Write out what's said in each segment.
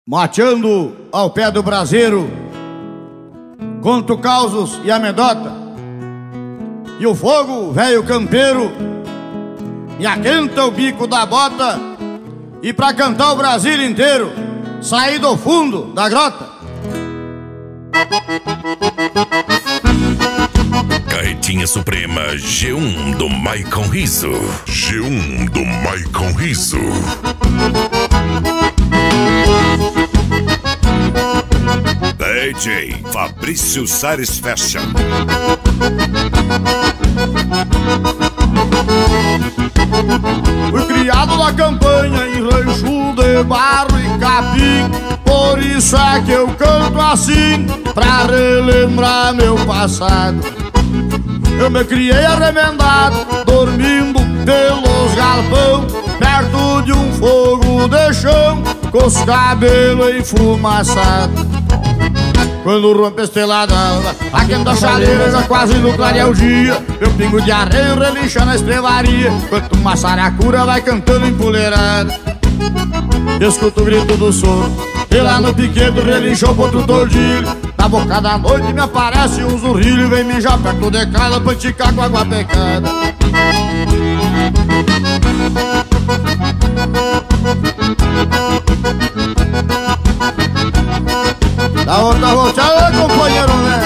Mateando ao pé do braseiro, conto causos e amedota, e o fogo, velho campeiro, me aquenta o bico da bota, e pra cantar o Brasil inteiro, saí do fundo da grota. Caetinha Suprema G1 do Maicon Riso. G1 do Maicon Riso. DJ Fabrício Sares Fashion. Fui criado na campanha em rancho de barro e capim, por isso é que eu canto assim, pra relembrar meu passado. Eu me criei arremendado, dormindo pelos galpão, perto de um fogo de chão, com os cabelos enfumaçados. Quando rompe a estrelada d'alva, aquenta a chaleira, já quase no clarear o dia, eu pingo de arreio, relincha na estrevaria, enquanto uma saracura vai cantando empoleirada. Escuto o grito do soro, e lá no piquedo relinchou pro outro tordilho. Na boca da noite me aparece um zurrilho, vem mijar perto de casa pra esticar com água pecada. Dá outra volteada, companheiro, né?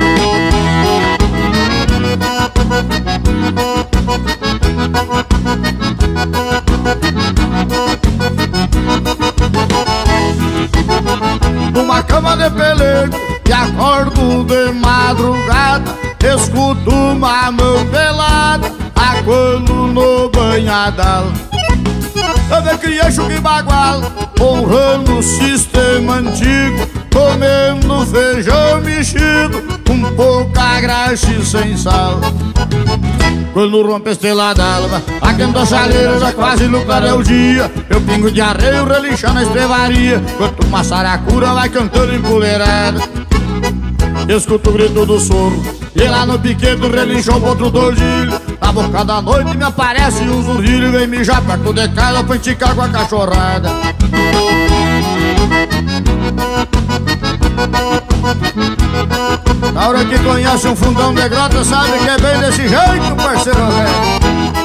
Numa cama de pelego e acordo de madrugada, escuto uma mão pelada aguando no banhadal. Eu me criei chuca e bagual, honrando o sistema antigo, comendo feijão mexido, com pouca graxa e sem sal. Quando rompe a estrela d'alva, aquenta a chaleira, já quase no clarear o dia, eu pingo de arreio, relincha na estrevaria, enquanto uma saracura vai cantando empoleirada. Escuto o grito do soro, e lá no piquedo relinchou pro outro tordilho. Na boca da noite me aparece um zurrilho, vem mijar perto de casa pra esticar com a cachorrada. Na hora que conhece um fundão de grota, sabe que é bem desse jeito, parceiro velho.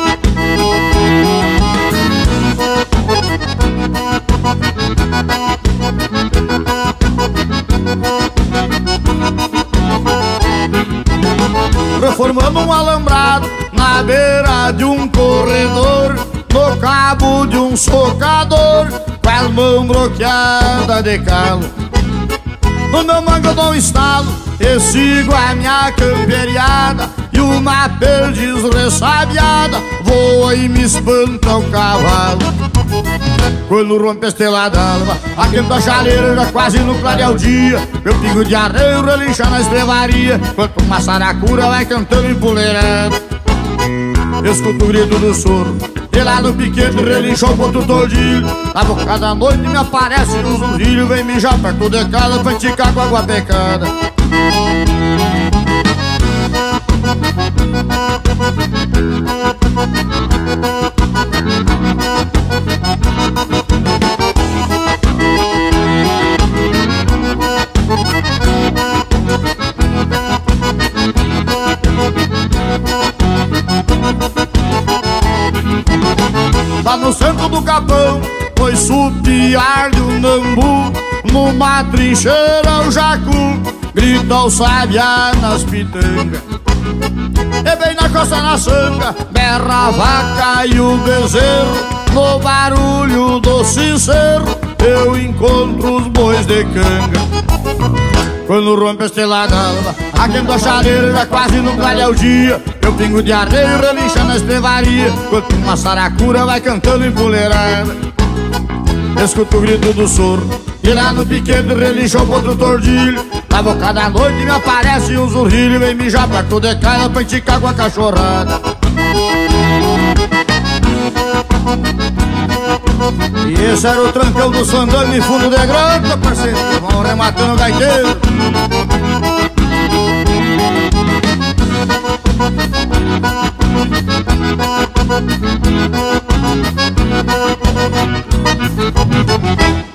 Reformando um alambrado na beira de um corredor, no cabo de um socador, com as mãos bloqueadas de calo. No meu mango eu dou um estalo e sigo a minha camperiada, e uma perdiz ressabiada voa e me espanta o cavalo. Quando rompe a estrela d'alva, aquenta a chaleira, já quase no clarear o dia, eu pingo de arreio, relincha na estrevaria, enquanto uma saracura vai cantando empoleirada. Escuto o grito do soro, e lá no piquete relinchou contra o tordilho. Na boca da noite me aparece um zurrilho, vem mijar perto de casa pra esticar com água pecada. Lá no centro do capão, foi supiar de um nambu, numa trincheira o jacu grita o sabiá nas pitangas. E bem na costa na sanga, berra a vaca e o bezerro, no barulho do sincero eu encontro os bois de canga. Quando rompe a estrela d'alva, aquenta a chaleira, já quase no clarear o dia, eu pingo de arreio, relincha na estrevaria, enquanto uma saracura vai cantando empoleirada. Escuto o grito do soro, e lá no piquete relinchou pro outro tordilho. Na boca da noite me aparece um zurrilho, vem mijar perto de casa pra esticar com a cachorrada. E esse era o trancão do Sandano em fundo de grota, parceiro, que vão rematando o gaiteiro. Thank you.